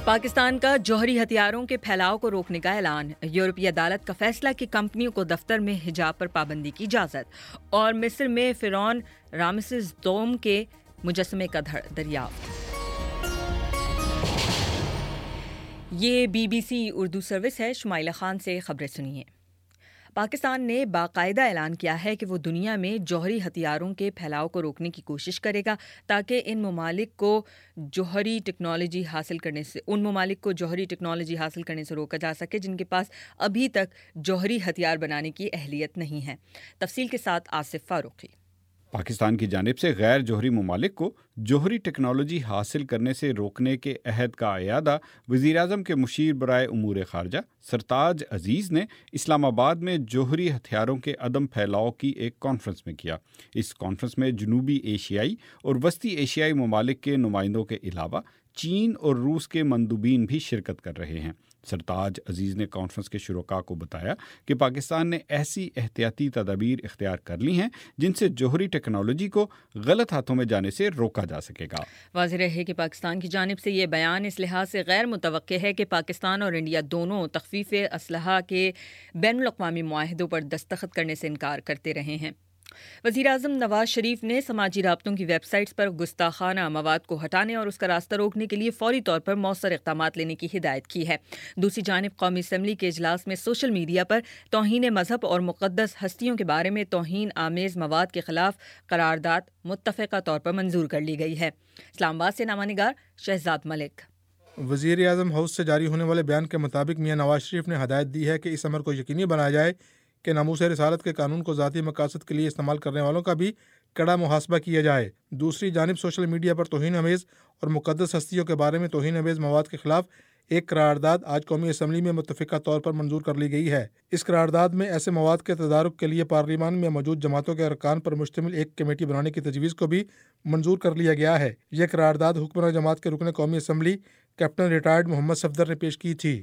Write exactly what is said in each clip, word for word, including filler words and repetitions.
پاکستان کا جوہری ہتھیاروں کے پھیلاؤ کو روکنے کا اعلان، یورپی عدالت کا فیصلہ کہ کمپنیوں کو دفتر میں حجاب پر پابندی کی اجازت، اور مصر میں فرعون رامسس دوم کے مجسمے کا دھڑ دریافت۔ یہ B B C Urdu service ہے، شمائلہ خان سے خبریں سنیے۔ پاکستان نے باقاعدہ اعلان کیا ہے کہ وہ دنیا میں جوہری ہتھیاروں کے پھیلاؤ کو روکنے کی کوشش کرے گا تاکہ ان ممالک کو جوہری ٹیکنالوجی حاصل کرنے سے ان ممالک کو جوہری ٹیکنالوجی حاصل کرنے سے روکا جا سکے جن کے پاس ابھی تک جوہری ہتھیار بنانے کی اہلیت نہیں ہے۔ تفصیل کے ساتھ آصف فاروقی۔ پاکستان کی جانب سے غیر جوہری ممالک کو جوہری ٹیکنالوجی حاصل کرنے سے روکنے کے عہد کا اعادہ وزیر اعظم کے مشیر برائے امور خارجہ سرتاج عزیز نے اسلام آباد میں جوہری ہتھیاروں کے عدم پھیلاؤ کی ایک کانفرنس میں کیا۔ اس کانفرنس میں جنوبی ایشیائی اور وسطی ایشیائی ممالک کے نمائندوں کے علاوہ چین اور روس کے مندوبین بھی شرکت کر رہے ہیں۔ سرتاج عزیز نے کانفرنس کے شرکاء کو بتایا کہ پاکستان نے ایسی احتیاطی تدابیر اختیار کر لی ہیں جن سے جوہری ٹیکنالوجی کو غلط ہاتھوں میں جانے سے روکا جا سکے گا۔ واضح رہے کہ پاکستان کی جانب سے یہ بیان اس لحاظ سے غیر متوقع ہے کہ پاکستان اور انڈیا دونوں تخفیف اسلحہ کے بین الاقوامی معاہدوں پر دستخط کرنے سے انکار کرتے رہے ہیں۔ وزیر اعظم نواز شریف نے سماجی رابطوں کی ویب سائٹس پر گستاخانہ مواد کو ہٹانے اور اس کا راستہ روکنے کے لیے فوری طور پر مؤثر اقدامات لینے کی ہدایت کی ہے۔ دوسری جانب قومی اسمبلی کے اجلاس میں سوشل میڈیا پر توہین مذہب اور مقدس ہستیوں کے بارے میں توہین آمیز مواد کے خلاف قرارداد متفقہ طور پر منظور کر لی گئی ہے۔ اسلام آباد سے نامہ نگار شہزاد ملک۔ وزیر اعظم ہاؤس سے جاری ہونے والے بیان کے مطابق میاں نواز شریف نے ہدایت دی ہے کہ اس امر کو یقینی بنایا جائے کہ ناموس رسالت کے قانون کو ذاتی مقاصد کے لیے استعمال کرنے والوں کا بھی کڑا محاسبہ کیا جائے۔ دوسری جانب سوشل میڈیا پر توہین آمیز اور مقدس ہستیوں کے بارے میں توہین آمیز مواد کے خلاف ایک قرارداد آج قومی اسمبلی میں متفقہ طور پر منظور کر لی گئی ہے۔ اس قرارداد میں ایسے مواد کے تدارک کے لیے پارلیمان میں موجود جماعتوں کے ارکان پر مشتمل ایک کمیٹی بنانے کی تجویز کو بھی منظور کر لیا گیا ہے۔ یہ قرارداد حکمراں جماعت کے رکن قومی assembly captain retired Muhammad Safdar نے پیش کی تھی۔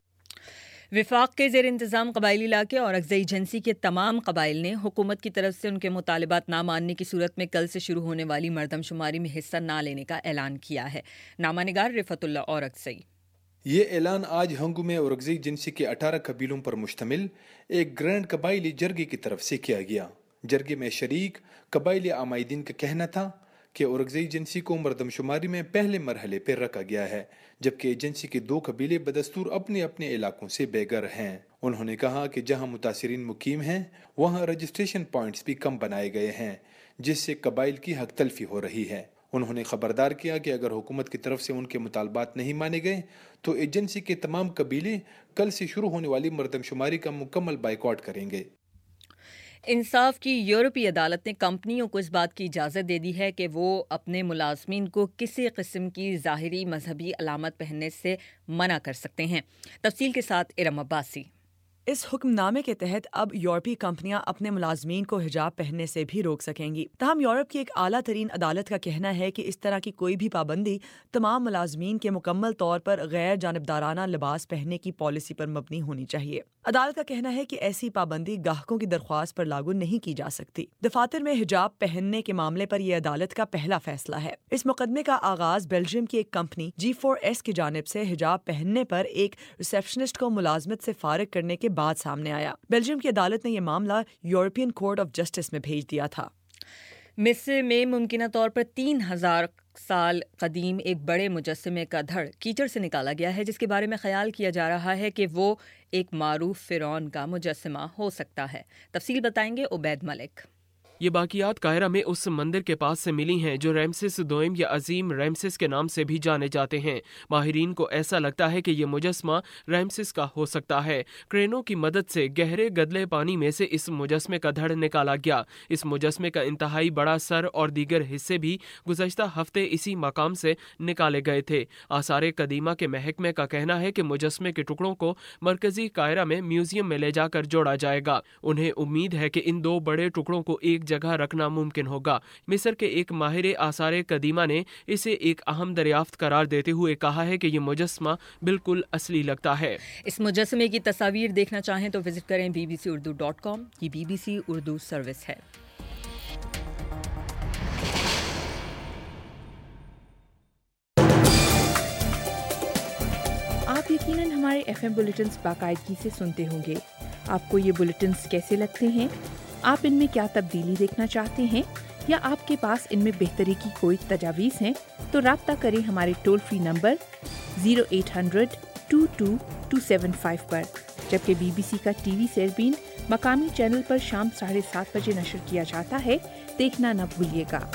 وفاق کے زیر انتظام قبائلی علاقے اور اکزئی ایجنسی کے تمام قبائل نے حکومت کی طرف سے ان کے مطالبات نہ ماننے کی صورت میں کل سے شروع ہونے والی مردم شماری میں حصہ نہ لینے کا اعلان کیا ہے۔ نامہ نگار رفعت اللہ اور اکزئی۔ یہ اعلان آج ہنگو میں اور اکزئی ایجنسی کے اٹھارہ قبیلوں پر مشتمل ایک گرینڈ قبائلی جرگے کی طرف سے کیا گیا۔ جرگے میں شریک قبائلی عمائدین کا کہنا تھا کہ اورگزئی ایجنسی کو مردم شماری میں پہلے مرحلے پر رکھا گیا ہے، جبکہ ایجنسی کے دو قبیلے بدستور اپنے اپنے علاقوں سے بے گھر ہیں۔ انہوں نے کہا کہ جہاں متاثرین مقیم ہیں وہاں رجسٹریشن پوائنٹس بھی کم بنائے گئے ہیں، جس سے قبائل کی حق تلفی ہو رہی ہے۔ انہوں نے خبردار کیا کہ اگر حکومت کی طرف سے ان کے مطالبات نہیں مانے گئے تو ایجنسی کے تمام قبیلے کل سے شروع ہونے والی مردم شماری کا مکمل بائیکاٹ کریں گے۔ انصاف کی یورپی عدالت نے کمپنیوں کو اس بات کی اجازت دے دی ہے کہ وہ اپنے ملازمین کو کسی قسم کی ظاہری مذہبی علامت پہننے سے منع کر سکتے ہیں۔ تفصیل کے ساتھ ارم عباسی۔ اس حکم نامے کے تحت اب یورپی کمپنیاں اپنے ملازمین کو حجاب پہننے سے بھی روک سکیں گی۔ تاہم یورپ کی ایک اعلیٰ ترین عدالت کا کہنا ہے کہ اس طرح کی کوئی بھی پابندی تمام ملازمین کے مکمل طور پر غیر جانبدارانہ لباس پہننے کی پالیسی پر مبنی ہونی چاہیے۔ عدالت کا کہنا ہے کہ ایسی پابندی گاہکوں کی درخواست پر لاگو نہیں کی جا سکتی۔ دفاتر میں حجاب پہننے کے معاملے پر یہ عدالت کا پہلا فیصلہ ہے۔ اس مقدمے کا آغاز بیلجیم کی ایک کمپنی جی فور ایس کی جانب سے حجاب پہننے پر ایک ریسیپشنسٹ کو ملازمت سے فارغ کرنے کے بعد سامنے آیا۔ بیلجیم کی عدالت نے یہ معاملہ یورپین کورٹ آف جسٹس میں بھیج دیا تھا۔ مصر میں ممکنہ طور پر تین ہزار سال قدیم ایک بڑے مجسمے کا دھڑ کیچڑ سے نکالا گیا ہے، جس کے بارے میں خیال کیا جا رہا ہے کہ وہ ایک معروف فرعون کا مجسمہ ہو سکتا ہے۔ تفصیل بتائیں گے عبید ملک۔ یہ باقیات قاہرہ میں اس مندر کے پاس سے ملی ہیں جو ریمسس دوئم یا عظیم ریمسس کے نام سے بھی جانے جاتے ہیں۔ ماہرین کو ایسا لگتا ہے کہ یہ مجسمہ ریمسس کا ہو سکتا ہے۔ کرینوں کی مدد سے گہرے گدلے پانی میں سے اس مجسمے کا دھڑ نکالا گیا۔ اس مجسمے کا انتہائی بڑا سر اور دیگر حصے بھی گزشتہ ہفتے اسی مقام سے نکالے گئے تھے۔ آثار قدیمہ کے محکمے کا کہنا ہے کہ مجسمے کے ٹکڑوں کو مرکزی قاہرہ میں میوزیم میں لے جا کر جوڑا جائے گا۔ انہیں امید ہے کہ ان دو بڑے ٹکڑوں کو ایک جگہ رکھنا ممکن ہوگا۔ مصر کے ایک ماہر آثار قدیمہ نے اسے ایک اہم دریافت قرار دیتے ہوئے کہا ہے کہ یہ مجسمہ بالکل اصلی لگتا ہے۔ اس مجسمے کی تصاویر دیکھنا چاہیں تو وزٹ کریں B B C Urdu dot com. یہ B B C Urdu service ہے۔ यकीनन हमारे एफ एम बुलेटिन्स बाकायदगी से सुनते होंगे। आपको ये बुलेटिन्स कैसे लगते हैं? आप इनमें क्या तब्दीली देखना चाहते हैं या आपके पास इनमें बेहतरी की कोई तजावीज़ हैं तो राब्ता करें हमारे toll free number zero eight hundred two two two seven five पर। जबकि बी बी सी का टी वी सेरबीन मकामी चैनल पर शाम साढ़े सात बजे नशर किया जाता है, देखना न भूलिएगा।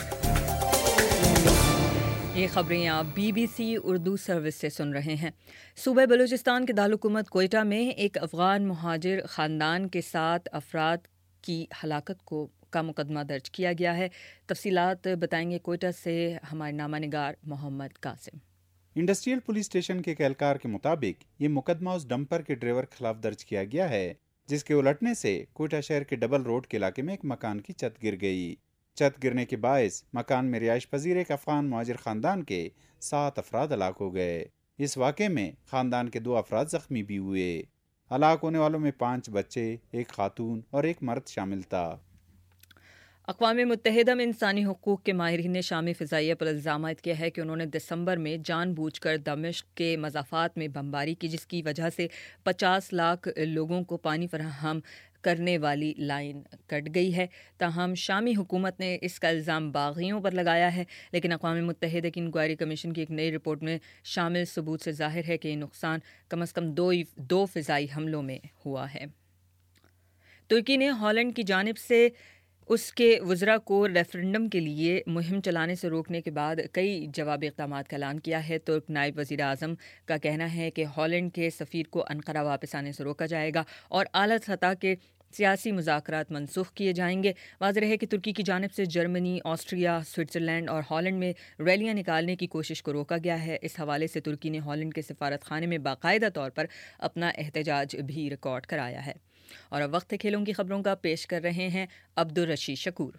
ये खबरें आप B B C Urdu service से सुन रहे हैं। सूबे बलूचिस्तान के दारुल-हुकूमत कोयटा में एक अफ़गान मुहाजिर ख़ानदान के सात अफराद की हलाकत को का मुकदमा दर्ज किया गया है। तफसीलात बताएंगे कोयटा से हमारे नामा निगार Mohammad Qasim. Industrial police station के एहलकार के मुताबिक ये मुकदमा उस डंपर के ड्राइवर के खिलाफ दर्ज किया गया है जिसके उलटने से कोयटा शहर के डबल रोड के इलाके में एक मकान की छत गिर गई। छत गिरने के बायस मकान में रिहाइश पजीर एक अफगान मुहाजिर खानदान के सात अफराद हलाक हो गए। इस वाक़े में खानदान के दो अफराद जख्मी भी हुए। हलाक होने वालों में पाँच बच्चे, एक खातून और एक मर्द शामिल था। अक़वाम मुत्तहिदा में इंसानी हुकूक़ के माहिरीन ने शामी फ़िज़ाइया पर इल्ज़ाम आयद किया है कि उन्होंने दिसंबर में जानबूझकर दमिश्क के मज़ाफ़ात में बमबारी की, जिसकी वजह से पचास लाख लोगों को पानी फराहम करने वाली लाइन कट गई है। ताहम शामी हुकूमत ने इसका इल्ज़ाम बाग़ियों पर लगाया है, लेकिन अक़वाम मुत्तहिदा की इंक्वायरी कमीशन की एक नई रिपोर्ट में शामिल सबूत से ज़ाहिर है कि ये नुकसान कम अज़ कम दो दो फ़िज़ाई हमलों में हुआ है। तुर्की ने हॉलैंड की जानिब से उसके वज़रा को रेफरेंडम के लिए मुहिम चलाने से रोकने के बाद कई जवाबी इक़दामात का ऐलान किया है। तुर्क नायब वज़ीर आज़म का कहना है कि हॉलैंड के सफ़ीर को अन्कारा वापस आने से रोका जाएगा और आला सतह के सियासी मुज़ाकरात मनसूख किए जाएंगे। वाज़ेह है कि तुर्की की जानिब से जर्मनी, ऑस्ट्रिया, स्विट्ज़रलैंड और हॉलैंड में रैलियाँ निकालने की कोशिश को रोका गया है। इस हवाले से तुर्की ने हॉलैंड के सफारत खाने में बाकायदा तौर पर अपना एहतजाज भी रिकॉर्ड कराया है। और अब वक्त खेलों की खबरों का पेश कर रहे हैं अब्दुल रशीद शकूर।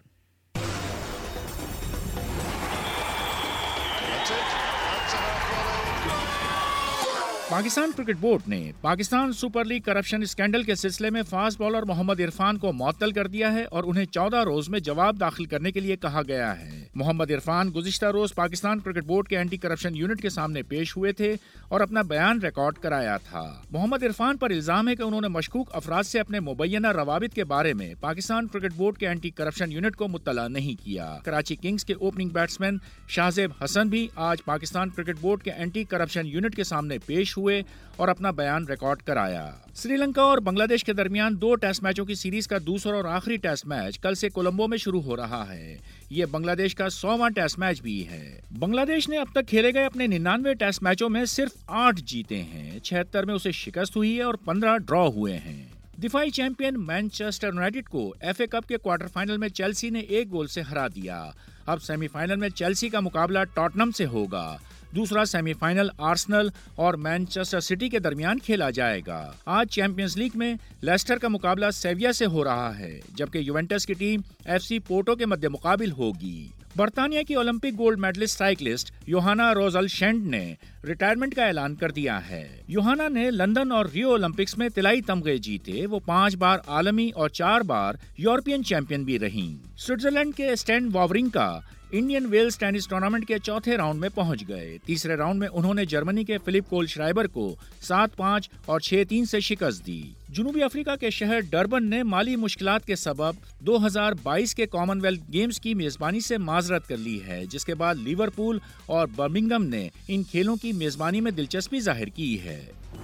पाकिस्तान क्रिकेट बोर्ड ने Pakistan super league corruption scandal के सिलसिले में फास्ट बॉलर मोहम्मद इरफान को मुअत्तल कर दिया है और उन्हें चौदह रोज में जवाब दाखिल करने के लिए कहा गया है। मोहम्मद इरफान गुज़िश्ता रोज पाकिस्तान क्रिकेट बोर्ड के एंटी करप्शन यूनिट के सामने पेश हुए थे और अपना बयान रिकॉर्ड कराया था। मोहम्मद इरफान पर इल्जाम है कि उन्होंने मशकूक अफराद से अपने मुबैना रवाबित के बारे में पाकिस्तान क्रिकेट बोर्ड के एंटी करप्शन यूनिट को मुत्तला नहीं किया। कराची किंग्स के ओपनिंग बैट्समैन शाहजेब हसन भी आज पाकिस्तान क्रिकेट बोर्ड के एंटी करप्शन यूनिट के सामने पेश हुए और अपना बयान रिकॉर्ड कराया। श्रीलंका और बांग्लादेश के दरमियान दो टेस्ट मैचों की सीरीज का दूसरा और आखिरी टेस्ट मैच कल से कोलंबो में शुरू हो रहा है। ये बांग्लादेश का सौवां टेस्ट मैच भी है। बांग्लादेश ने अब तक खेले गए अपने निन्यानवे टेस्ट मैचों में सिर्फ आठ जीते हैं, छिहत्तर में उसे शिकस्त हुई है और पंद्रह ड्रॉ हुए हैं। दिफाई चैंपियन मैनचेस्टर यूनाइटेड को एफ ए कप के क्वार्टर फाइनल में चेल्सी ने एक गोल से हरा दिया। अब सेमीफाइनल में चेल्सी का मुकाबला टॉटनम से होगा। दूसरा सेमीफाइनल आर्सेनल और मैनचेस्टर सिटी के दरमियान खेला जाएगा। आज चैंपियंस लीग में लेस्टर का मुकाबला सेविया से हो रहा है, जबकि यूवेंटस की टीम एफ सी पोर्टो के मध्य मुकाबिल होगी। बर्तानिया की Olympic gold medalist cyclist Joanna Rowsell Shand ने रिटायरमेंट का ऐलान कर दिया है। योहाना ने लंदन और रियो ओलंपिक्स में तिलाई तमगे जीते। वो पांच बार आलमी और चार बार यूरोपियन चैंपियन भी रहीं। स्विट्जरलैंड के Stan Wawrinka Indian Wells tennis tournament के चौथे राउंड में पहुंच गए। तीसरे राउंड में उन्होंने जर्मनी के फिलिप कोल श्राइबर को सात पाँच और छह तीन से शिकस्त दी। जनूबी अफ्रीका के शहर डरबन ने माली मुश्किलात के सबब दो हज़ार बाईस के कॉमनवेल्थ गेम्स की मेजबानी से माजरत कर ली है, जिसके बाद लिवरपूल और बर्मिंघम ने इन खेलों की मेजबानी में दिलचस्पी जाहिर की है।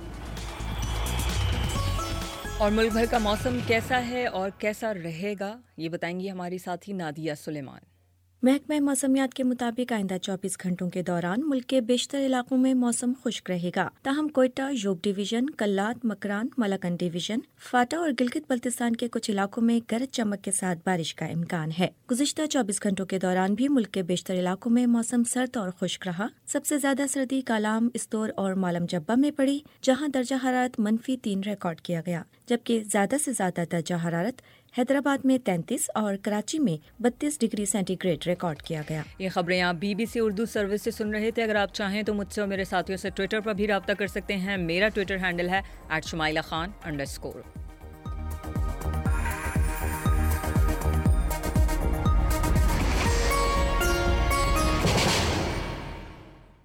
और मुल्क भर का मौसम कैसा है और कैसा रहेगा, ये बताएंगी हमारी साथी नादिया सुलेमान। महकमा मौसमियात के मुताबिक आइंदा चौबीस घंटों के दौरान मुल्क के बेशतर इलाकों में मौसम खुश्क रहेगा। ताहम Quetta, Zhob division, Kalat, Makran, Malakand division, FATA और गिलगित बल्तिस्तान के कुछ इलाकों में गरज चमक के साथ बारिश का इम्कान है। गुज़िश्ता चौबीस घंटों के दौरान भी मुल्क के बेशतर इलाकों में मौसम सर्द और खुश्क रहा। सबसे ज्यादा सर्दी कालाम, इस्तोर और मालम जब्बा में पड़ी, जहाँ दर्जा हरारत मनफी तीन रिकॉर्ड किया गया, जबकि ज्यादा से ज्यादा दर्जा हरारत हैदराबाद में तैंतीस और कराची में बत्तीस डिग्री सेंटीग्रेड रिकॉर्ड किया गया। ये खबरें आप B B C Urdu service से सुन रहे थे। अगर आप चाहें तो मुझसे और मेरे साथियों से ट्विटर पर भी राब्ता कर सकते हैं। मेरा ट्विटर हैंडल है at Shumaila Khan under score.